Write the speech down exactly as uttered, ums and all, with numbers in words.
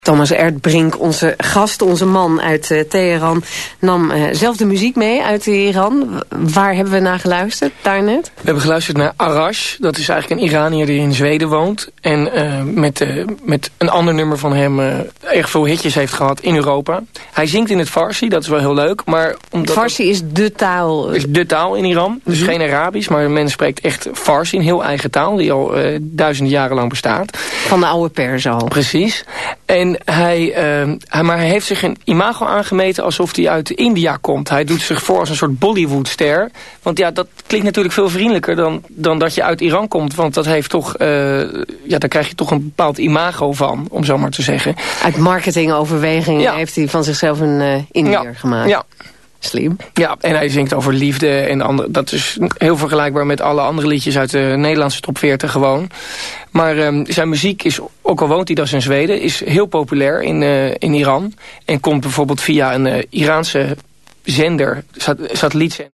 Thomas Erdbrink, onze gast, onze man uit uh, Teheran, nam uh, zelf de muziek mee uit Iran. Waar hebben we naar geluisterd daarnet? We hebben geluisterd naar Arash. Dat is eigenlijk een Iranier die in Zweden woont. En uh, met, uh, met een ander nummer van hem uh, erg veel hitjes heeft gehad in Europa. Hij zingt in het Farsi, dat is wel heel leuk. Maar omdat Farsi is de taal. is de taal in Iran. Dus mm-hmm. geen Arabisch, maar men spreekt echt Farsi, een heel eigen taal. Die al uh, duizenden jaren lang bestaat. Van de oude Perzen al. Precies. En hij, uh, hij, maar hij heeft zich een imago aangemeten alsof hij uit India komt. Hij doet zich voor als een soort Bollywoodster. Want ja, dat klinkt natuurlijk veel vriendelijker dan, dan dat je uit Iran komt. Want dat heeft toch, uh, ja, daar krijg je toch een bepaald imago van, om zo maar te zeggen. Uit marketingoverwegingen ja. heeft hij van zichzelf een uh, Indiër ja. gemaakt. Ja. Slim. Ja, en hij zingt over liefde en andere. Dat is heel vergelijkbaar met alle andere liedjes uit de Nederlandse top veertig gewoon. Maar um, zijn muziek is, ook al woont hij dus in Zweden, is heel populair in, uh, in Iran. En komt bijvoorbeeld via een uh, Iraanse zender, sat- satellietzender.